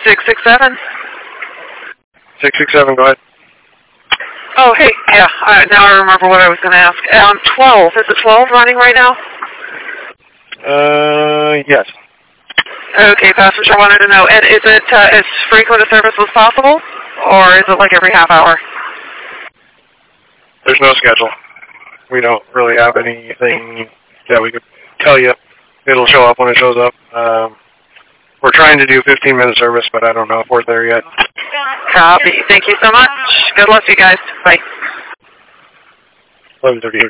667? 667, go ahead. Oh, hey, yeah, now I remember what I was going to ask. 12, is the 12 running right now? Yes. Okay, passenger wanted to know, and is it as frequent a service as possible, or is it like every half hour? There's no schedule. We don't really have anything that we could tell you. It'll show up when it shows up. We're trying to do 15-minute service, but I don't know if we're there yet. Copy. Thank you so much. Good luck to you guys. Bye. 11:38.